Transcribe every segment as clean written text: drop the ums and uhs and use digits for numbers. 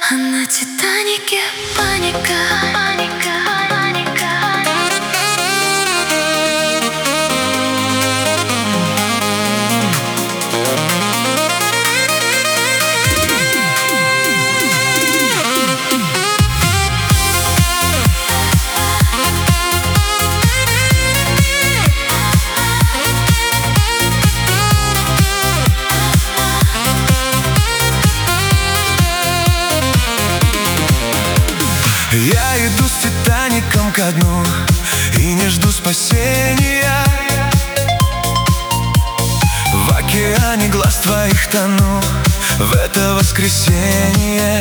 А на Титанике паника, паника, паника. Я иду с Титаником ко дну и не жду спасения. В океане глаз твоих тону в это воскресенье.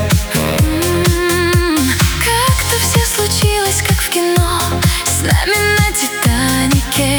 Как-то все случилось, как в кино, с нами на Титанике.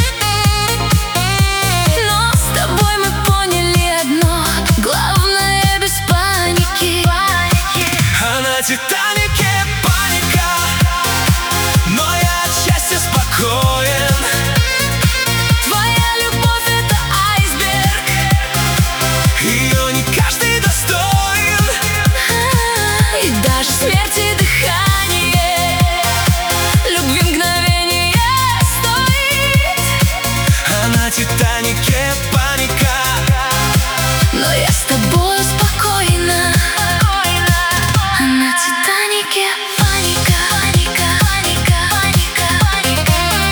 Но с тобой мы поняли одно: главное без паники. А на Титанике паника, но я от счастья спокоен. Твоя любовь — это айсберг, Ее не каждый достоин. и даже смерти дыхание любви мгновение стоит. А на Титанике паника, Но я с тобою спокойна. А на Титанике паника, паника, паника, паника,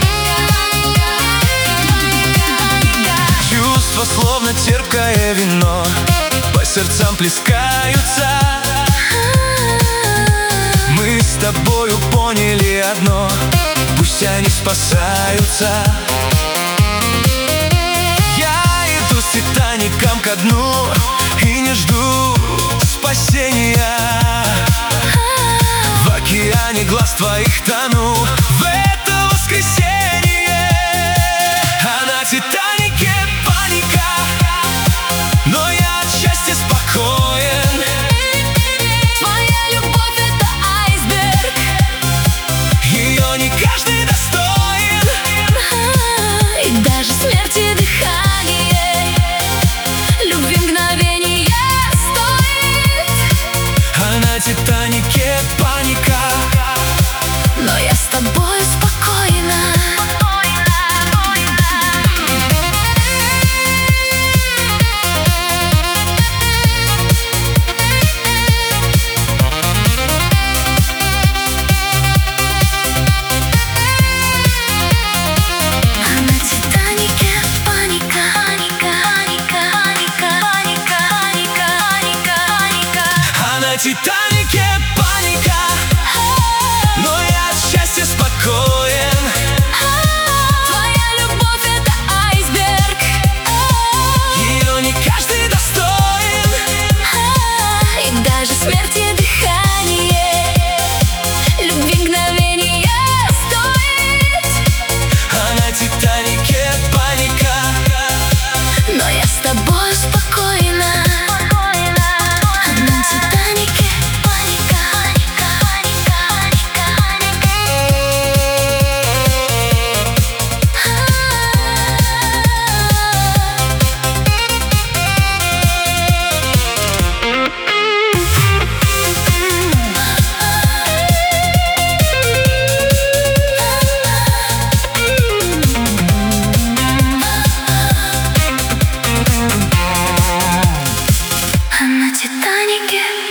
паника. чувства словно терпкое вино по сердцам плескаются. Мы с тобою поняли одно: пусть они спасаются. Я иду с Титаником ко дну и не жду спасения. В океане глаз твоих тону в это воскресенье. А на Титанике паника, но я от счастья спокоен. Твоя любовь — это айсберг, Ее не каждый достоин. и даже смерти дыхание любви мгновение стоит. А на Титанике паника, Но я с тобой спокойна. А на Титанике паника, паника, паника, паника, паника, паника, паника. а на Титанике паника, но я от счастья спокоен. Твоя любовь — это айсберг, Ее не каждый достоин. и даже смерти дыхание любви мгновение стоит. А на Титанике паника, Но я с тобой спокойна. А на Титанике паника, паника, паника, А на Титанике